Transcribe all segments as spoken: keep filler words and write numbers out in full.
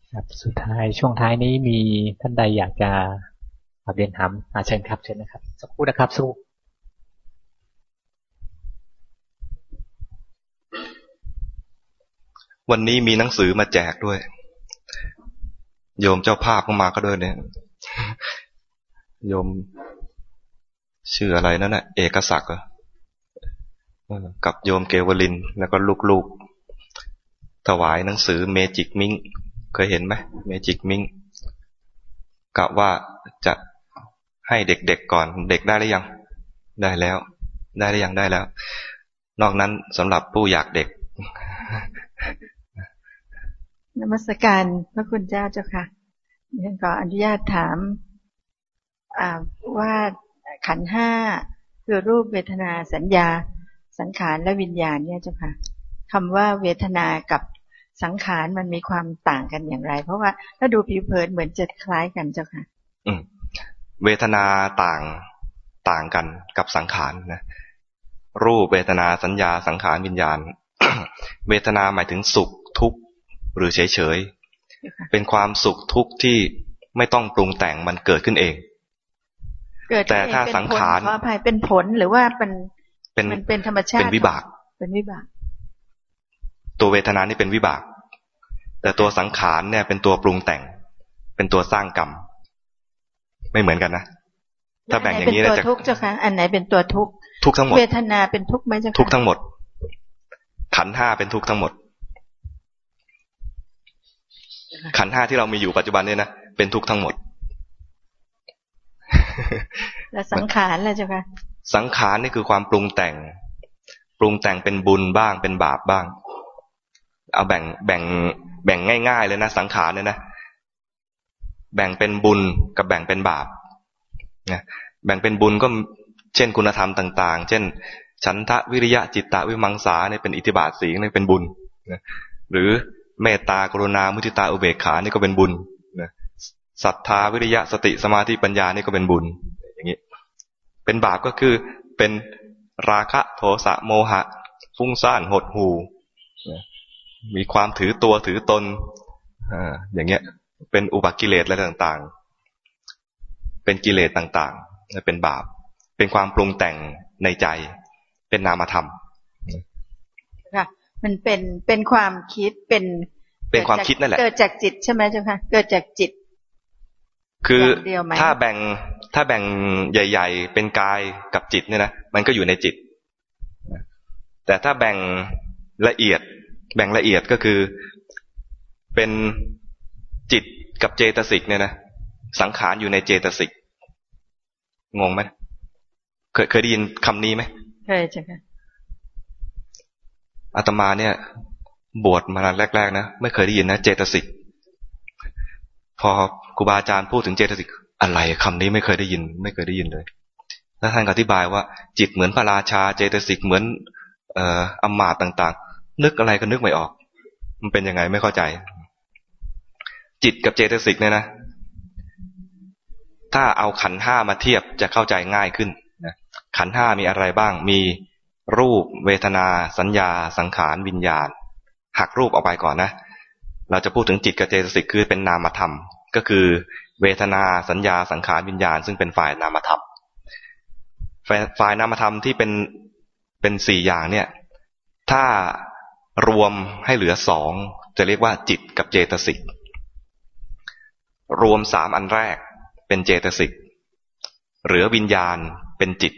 ครับสุดท้ายช่วงท้ายนี้มีท่านใดอยากจะมาเรียนถามอาเชิญครับเชิญนะครับสักครู่นะครับสู้วันนี้มีหนังสือมาแจกด้วยโยมเจ้าภาพเข้ามาก็ด้วยเนี่ยโยมชื่ออะไรนั่นน่ะเอกศักดิ์กับโยมเกวลินแล้วก็ลูกๆถวายหนังสือเมจิกมิงเคยเห็นไหมเมจิกมิงกะว่าจะให้เด็กๆก่อนเด็กได้หรือยังได้แล้วได้หรือยังได้แล้วนอกนั้นสำหรับผู้อยากเด็กนมัสการพระคุณเจ้าเจ้าค่ะฉันขออนุญาตถามว่าขันธ์ห้าคือรูปเวทนาสัญญาสังขารและวิญญาณเนี่ยเจ้าค่ะคำว่าเวทนากับสังขารมันมีความต่างกันอย่างไรเพราะว่าถ้าดูผิวเผินเหมือนจะคล้ายกันเจ้าค่ะอืมเวทนาต่างต่างกันกับสังขารนะรูปเวทนาสัญญาสังขารวิญญาณ เวทนาหมายถึงสุขทุกข์หรือเฉยเฉยเป็นความสุขทุกข์ที่ไม่ต้องปรุงแต่งมันเกิดขึ้นเองแต่ถ้าสังขารขออภัยเป็นผลหรือว่าเป็นเป็นเป็นธรรมชาติเป็นวิบากเป็นวิบากตัวเวทนานี่เป็นวิบากแต่ตัวสังขารเนี่ยเป็นตัวปรุงแต่งเป็นตัวสร้างกรรมไม่เหมือนกันนะถ้าแบ่งอย่างนี้แล้วจะทุกข์เจ้าค่ะอันไหนเป็นตัวทุกข์ทุกข์ทั้งหมดเวทนาเป็นทุกข์ไหมเจ้าค่ะทุกข์ทั้งหมดขันธ์ห้าเป็นทุกข์ทั้งหมดขันธ์ห้าที่เรามีอยู่ปัจจุบันเนี่ยนะเป็นทุกข์ทั้งหมดแล้วสังขารล่ะเจ้าค่ะสังขารนี่คือความปรุงแต่งปรุงแต่งเป็นบุญบ้างเป็นบาปบ้างเอาแบ่งแบ่งแบ่งง่ายๆเลยนะสังขารเนี่ยนะแบ่งเป็นบุญกับแบ่งเป็นบาปนะแบ่งเป็นบุญก็เช่นคุณธรรมต่างๆเช่นฉันทะวิริยะจิตตะวิมังสาเนี่ยเป็นอิทธิบาทสีนี่เป็นบุญนะหรือเมตตากรุณามุทิตาอุเบกขานี่ก็เป็นบุญนะศรัทธาวิริยะสติสมาธิปัญญานี่ก็เป็นบุญอย่างนี้เป็นบาปก็คือเป็นราคะโทสะโมหะฟุ้งซ่านหดหู่มีความถือตัวถือตนอ่าอย่างเงี้ยเป็นอุปกิเลสอะไรต่างๆเป็นกิเลสต่างๆและเป็นบาปเป็นความปรุงแต่งในใจเป็นนามธรรมค่ะมันเป็นเป็นความคิดเป็นเป็นความคิดนั่นแหละเกิดจากจิตใช่ไหมเจ้าค่ะเกิดจากจิตคือถ้าแบ่งถ้าแบ่งใหญ่ๆเป็นกายกับจิตเนี่ยนะมันก็อยู่ในจิตแต่ถ้าแบ่งละเอียดแบ่งละเอียดก็คือเป็นจิตกับเจตสิกเนี่ยนะสังขารอยู่ในเจตสิกงงไหมเคยเคยได้ยินคำนี้ไหมเคยจ้ะค่ะอาตมาเนี่ยบวชมานานแรกๆนะไม่เคยได้ยินนะเจตสิกพอครูบาอาจารย์พูดถึงเจตสิกอะไรคำนี้ไม่เคยได้ยินไม่เคยได้ยินเลยแล้วท่านอธิบายว่าจิตเหมือนพระราชาเจตสิกเหมือนเอ่ออำมาตย์ต่างๆนึกอะไรก็นึกไม่ออกมันเป็นยังไงไม่เข้าใจจิตกับเจตสิกเนี่ยนะถ้าเอาขันธ์ห้ามาเทียบจะเข้าใจง่ายขึ้นนะขันธ์ห้ามีอะไรบ้างมีรูปเวทนาสัญญาสังขารวิญญาณหักรูปออกไปก่อนนะเราจะพูดถึงจิตกับเจตสิกคือเป็นนามธรรมก็คือเวทนาสัญญาสังขารวิญญาณซึ่งเป็นฝ่ายนามธรรมฝ่ายนามธรรมที่เป็นเป็นสี่อย่างเนี่ยถ้ารวมให้เหลือสองจะเรียกว่าจิตกับเจตสิกรวมสามอันแรกเป็นเจตสิกเหลือวิญญาณเป็นจิต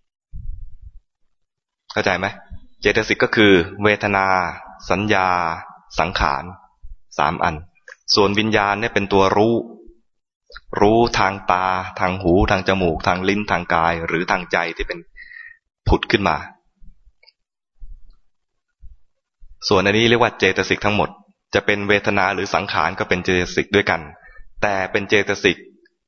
เข้าใจไหมเจตสิกก็คือเวทนาสัญญาสังขารสามอันส่วนวิญญาณเนี่ยเป็นตัวรู้รู้ทางตาทางหูทางจมูกทางลิ้นทางกายหรือทางใจที่เป็นผุดขึ้นมาส่วนอันนี้เรียกว่าเจตสิกทั้งหมดจะเป็นเวทนาหรือสังขารก็เป็นเจตสิกด้วยกันแต่เป็นเจตสิก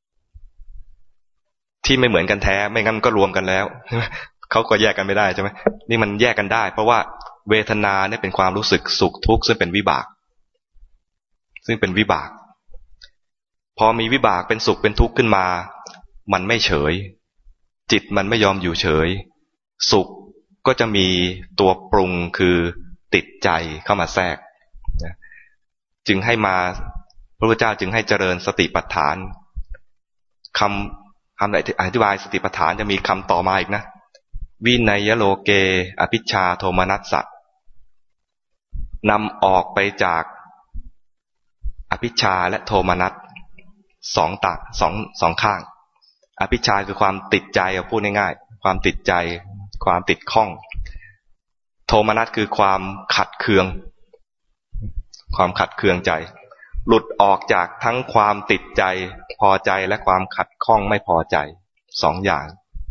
ที่ไม่เหมือนกันแท้ไม่งั้นก็รวมกันแล้วเขาก็แยกกันไม่ได้ใช่ไหมนี่มันแยกกันได้เพราะว่าเวทนาเนี่ยเป็นความรู้สึกสุขทุกข์ซึ่งเป็นวิบากซึ่งเป็นวิบากพอมีวิบากเป็นสุขเป็นทุกข์ขึ้นมามันไม่เฉยจิตมันไม่ยอมอยู่เฉยสุขก็จะมีตัวปรุงคือติดใจเข้ามาแทรกจึงให้มาพระพุทธเจ้าจึงให้เจริญสติปัฏฐานคำคำอธิบายสติปัฏฐานจะมีคำต่อมาอีกนะวินัยโลเกอภิชฌาโทมนัสสะนำออกไปจากอภิชฌาและโทมนัสสองตาสองสองข้างอภิชฌาคือความติดใจพูดง่ายๆความติดใจความติดข้องโทมนัสคือความขัดเคืองความขัดเคืองใจหลุดออกจากทั้งความติดใจพอใจและความขัดข้องไม่พอใจสองอย่าง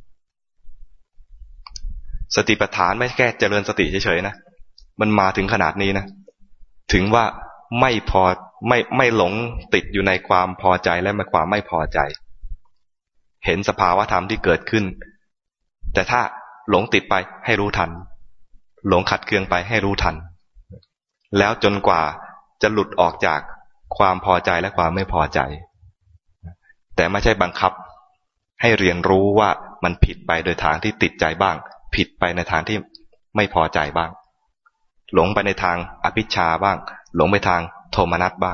สติปัฏฐานไม่แค่เจริญสติเฉยๆนะมันมาถึงขนาดนี้นะถึงว่าไม่พอไม่ไม่หลงติดอยู่ในความพอใจและไม่ความไม่พอใจเห็นสภาวะธรรมที่เกิดขึ้นแต่ถ้าหลงติดไปให้รู้ทันหลงขัดเคืองไปให้รู้ทันแล้วจนกว่าจะหลุดออกจากความพอใจและความไม่พอใจแต่ไม่ใช่บังคับให้เรียนรู้ว่ามันผิดไปโดยทางที่ติดใจบ้างผิดไปในทางที่ไม่พอใจบ้างหลงไปในทางอภิชฌาบ้างหลงไปทางโทมนัสบ้าง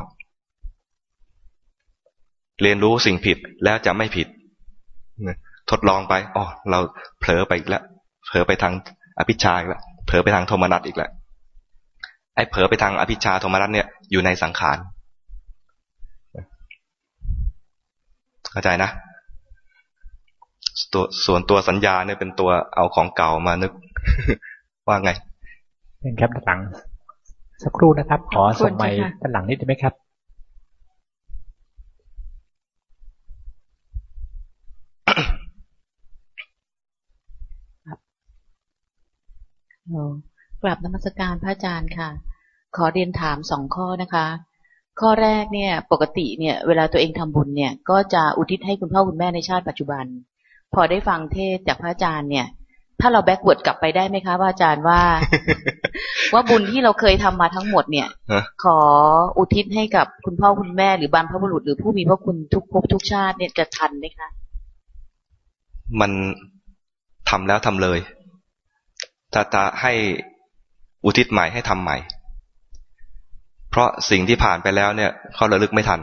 เรียนรู้สิ่งผิดแล้วจะไม่ผิดทดลองไปอ๋อเราเผลอไปอีกแล้วเผลอไปทางอภิชฌาอีกแล้วเผลอไปทางโทมนัสอีกแล้วไอ้เผลอไปทางอภิชฌาโทมนัสเนี่ยอยู่ในสังขารเข้าใจนะตัวส่วนตัวสัญญาเนี่ยเป็นตัวเอาของเก่ามานึก ว่าไงเป็นครับด้านหลังสักครู่นะครับขอส่งไมค์ด้านหลังนิดได้ไหมครับกราบนมัสการพระอาจารย์ค่ะขอเรียนถามสองข้อนะคะข้อแรกเนี่ยปกติเนี่ยเวลาตัวเองทำบุญเนี่ยก็จะอุทิศให้คุณพ่อคุณแม่ในชาติปัจจุบันพอได้ฟังเทศจากพระอาจารย์เนี่ยถ้าเราแบ็กเวิร์ดกลับไปได้ไหมคะพระอาจารย์ว่า ว่าบุญที่เราเคยทำมาทั้งหมดเนี่ยขออุทิศให้กับคุณพ่อคุณแม่หรือบรรพบุรุษหรือผู้มีพระคุณทุกภพทุกชาติเนี่ยจะทันไหมคะมันทำแล้วทำเลยถ้าจะให้อุทิศใหม่ให้ทำใหม่เพราะสิ่งที่ผ่านไปแล้วเนี่ยเขาระลึกไม่ทัน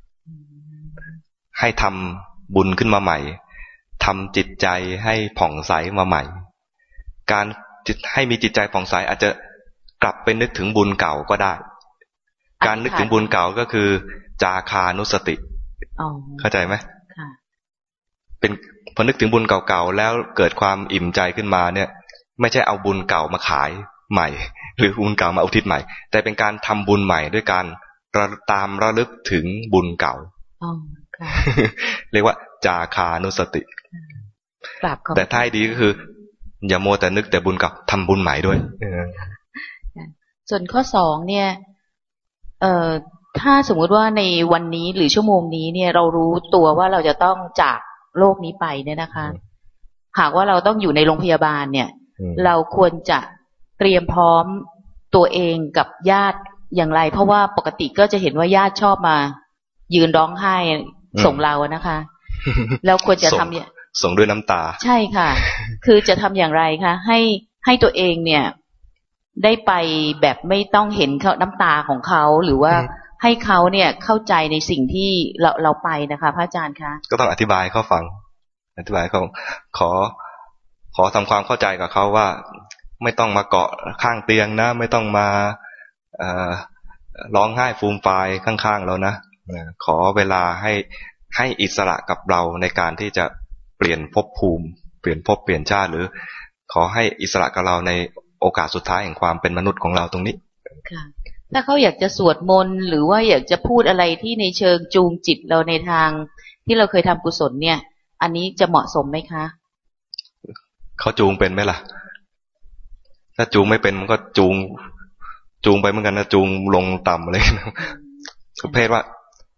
ให้ทำบุญขึ้นมาใหม่ทำจิตใจให้ผ่องใสมาใหม่การจิตให้มีจิตใจผ่องใสอาจจะกลับไปนึกถึงบุญเก่าก็ได้การนึกถึงบุญเก่าก็คือจาคานุสติเข้าใจไหมเป็นพอนึกถึงบุญเก่าๆแล้วเกิดความอิ่มใจขึ้นมาเนี่ยไม่ใช่เอาบุญเก่ามาขายใหม่หรือบุญเก่ามาอุทิศใหม่แต่เป็นการทำบุญใหม่ด้วยการตามระลึกถึงบุญเก่าเรียกว่าจาคานุสติแต่ท้ายดีก็คืออย่ามัวแต่นึกแต่บุญเก่าทำบุญใหม่ด้วยส่วนข้อสองเนี่ยเอ่อถ้าสมมุติว่าในวันนี้หรือชั่วโมงนี้เนี่ยเรารู้ตัวว่าเราจะต้องจากโลกนี้ไปเนี่ยนะคะหากว่าเราต้องอยู่ในโรงพยาบาลเนี่ยเราควรจะเตรียมพร้อมตัวเองกับญาติอย่างไรเพราะว่าปกติก็จะเห็นว่าญาติชอบมายืนร้องไห้ส่งเรานะคะเราควรจะทำส่งด้วยน้ำตาใช่ค่ะคือจะทำอย่างไรคะให้ให้ตัวเองเนี่ยได้ไปแบบไม่ต้องเห็นเขาน้ำตาของเขาหรือว่าให้เขาเนี่ยเข้าใจในสิ่งที่เราเราไปนะคะพระอาจารย์คะก็ต้องอธิบายเขาฟังอธิบายเขาขอขอทำความเข้าใจกับเขาว่าไม่ต้องมาเกาะข้างเตียงนะไม่ต้องมาเอ่อร้องไห้ฟูมฟายข้างๆเรานะขอเวลาให้ให้อิสระกับเราในการที่จะเปลี่ยนภพภูมิเปลี่ยนภพเปลี่ยนชาติหรือขอให้อิสระกับเราในโอกาสสุดท้ายแห่งความเป็นมนุษย์ของเราตรงนี้ค่ะถ้าเขาอยากจะสวดมนต์หรือว่าอยากจะพูดอะไรที่ในเชิงจูงจิตเราในทางที่เราเคยทำกุศลเนี่ยอันนี้จะเหมาะสมไหมคะเขาจูงเป็นไหมล่ะถ้าจูงไม่เป็นมันก็จูงจูงไปเหมือนกันนะจูงลงต่ำเลยนะประเภทว่า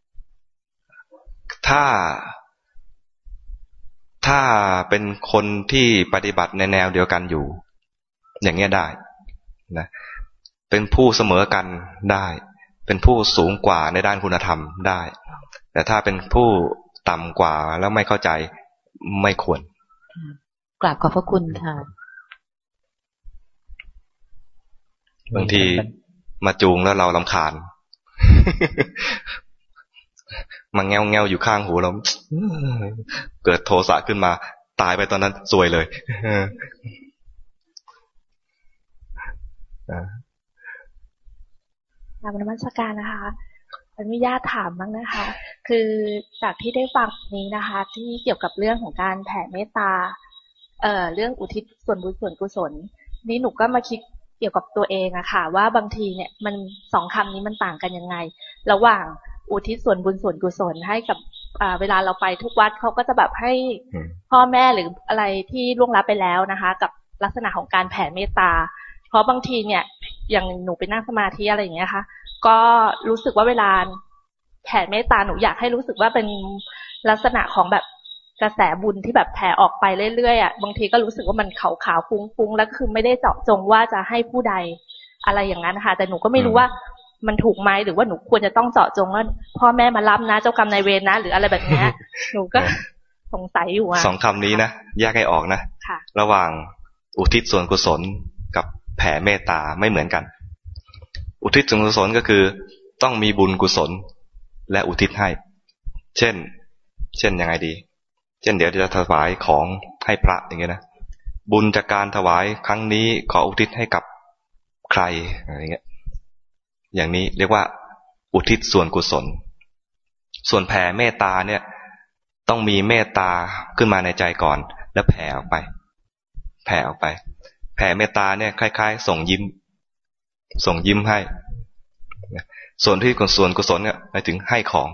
ถ้าถ้าเป็นคนที่ปฏิบัติในแนวเดียวกันอยู่อย่างเงี้ยได้นะเป็นผู้เสมอกันได้เป็นผู้สูงกว่าในด้านคุณธรรมได้แต่ถ้าเป็นผู้ต่ำกว่าแล้วไม่เข้าใจไม่ควรกราบขอบพระคุณค่ะบางทีมาจูงแล้วเรารำคาญมาแงวแงวอยู่ข้างหูเราเกิดโทสะขึ้นมาตายไปตอนนั้นซวยเลยตามนมัสการนะคะอนุญาตถามบ้างนะคะ คือจากที่ได้ฟังนี้นะคะ ที่เกี่ยวกับเรื่องของการแผ่เมตตาเอ่อเรื่องอุทิศส่วนบุญส่วนกุศลนี่หนูก็มาคิดเกี่ยวกับตัวเองอะค่ะว่าบางทีเนี่ยมันสองคำนี้มันต่างกันยังไงระหว่างอุทิศส่วนบุญส่วนกุศลให้กับเวลาเราไปทุกวัดเขาก็จะแบบให้พ่อแม่หรืออะไรที่ล่วงลับไปแล้วนะคะกับลักษณะของการแผ่เมตตาเพราะบางทีเนี่ยอย่างหนูไปนั่งสมาธิอะไรอย่างเงี้ยค่ะก็รู้สึกว่าเวลาแผ่เมตตาหนูอยากให้รู้สึกว่าเป็นลักษณะของแบบกระแสบุญที่แบบแผ่ออกไปเรื่อยๆอ่ะบางทีก็รู้สึกว่ามันขาวๆฟุ้งๆแล้วคือไม่ได้เจาะจงว่าจะให้ผู้ใดอะไรอย่างนั้นค่ะแต่หนูก็ไม่รู้ว่ามันถูกไหมหรือว่าหนูควรจะต้องเจาะจงว่าพ่อแม่มารับนะเจ้ากรรมนายเวรนะหรืออะไรแบบนี้หนูก็สงสัยอยู่อ่ะสองคำนี้นะแยกให้ออกนะระหว่างอุทิศส่วนกุศลกับแผ่เมตตาไม่เหมือนกันอุทิศส่วนกุศลก็คือต้องมีบุญกุศลและอุทิศให้เช่นเช่นยังไงดีเช่นเดี๋ยวจะถวายของให้พระอย่างเงี้ยนะบุญจากการถวายครั้งนี้ขออุทิศให้กับใครอะไรเงี้ยอย่างนี้เรียกว่าอุทิศส่วนกุศลส่วนแผ่เมตตาเนี่ยต้องมีเมตตาขึ้นมาในใจก่อนแล้วแผ่ออกไปแผ่ออกไปแผ่เมตตาเนี่ยคล้ายๆส่งยิ้มส่งยิ้มให้ส่วนที่ส่วนกุศลเนี่ยหมายถึงให้ของ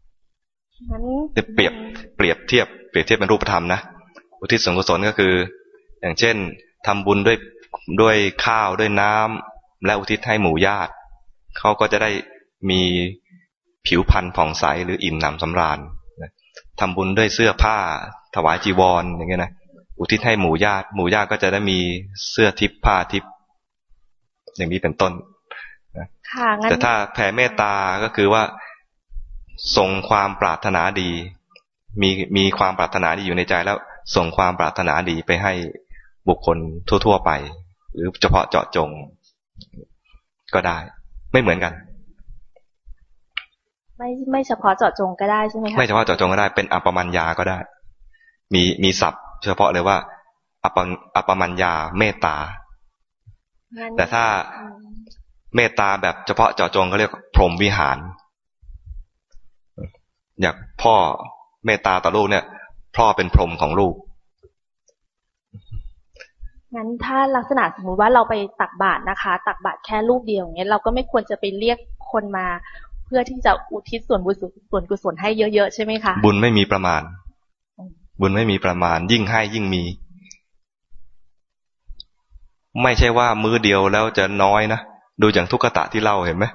เปรียบเปรียบเทียบเปรียบเทียบเป็นรูปธรรมนะอุทิศส่วนกุศลก็คืออย่างเช่นทำบุญด้วยด้วยข้าวด้วยน้ำและอุทิศให้หมู่ญาติเขาก็จะได้มีผิวพรรณผ่องใสหรืออิ่มหนำสำราญทำบุญด้วยเสื้อผ้าถวายจีวรอย่างเงี้ยนะอุทิศให้หมู่ญาติหมู่ญาติก็จะได้มีเสื้อทิพย์ผ้าทิพย์อย่างนี้เป็นต้นแต่ถ้าแผ่เมตตาก็คือว่าส่งความปรารถนาดีมีมีความปรารถนาดีอยู่ในใจแล้วส่งความปรารถนาดีไปให้บุคคลทั่วๆไปหรือเฉพาะเจาะจงก็ได้ไม่เหมือนกันไม่ไม่เฉพาะเจาะจงก็ได้ใช่ไหมคะไม่เฉพาะเจาะจงก็ได้เป็นอัปปมัญญาก็ได้มีมีศัพท์เฉพาะเลยว่าอัปปอัปปมัญญาเมตตาแต่ถ้าเมตตาแบบเฉพาะเจาะจงเขาเรียกพรหมวิหารอย่างพ่อเมตตาต่อลูกเนี่ยพ่อเป็นพรหมของลูกงั้นถ้าลักษณะสมมุติว่าเราไปตักบาตรนะคะตักบาตรแค่ลูกเดียวอย่างเงี้ยเราก็ไม่ควรจะไปเรียกคนมาเพื่อที่จะอุทิศส่วนบุญส่วนกุศลให้เยอะๆใช่ไหมคะบุญไม่มีประมาณบุญไม่มีประมาณยิ่งให้ยิ่งมีไม่ใช่ว่ามื้อเดียวแล้วจะน้อยนะดูอย่างทุกขตะที่เล่าเห็นไหม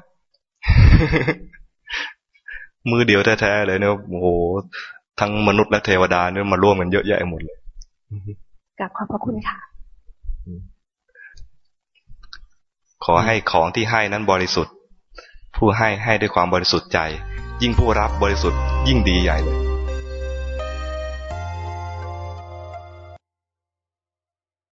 มือเดียวแท้ๆเลยเนี่ยโอ้โหทั้งมนุษย์และเทวดาเนี่ยมาร่วมกันเยอะแยะหมดเลยกราบขอบพระคุณค่ะขอให้ของที่ให้นั้นบริสุทธิ์ผู้ให้ให้ด้วยความบริสุทธิ์ใจยิ่งผู้รับบริสุทธิ์ยิ่งดีใหญ่เลย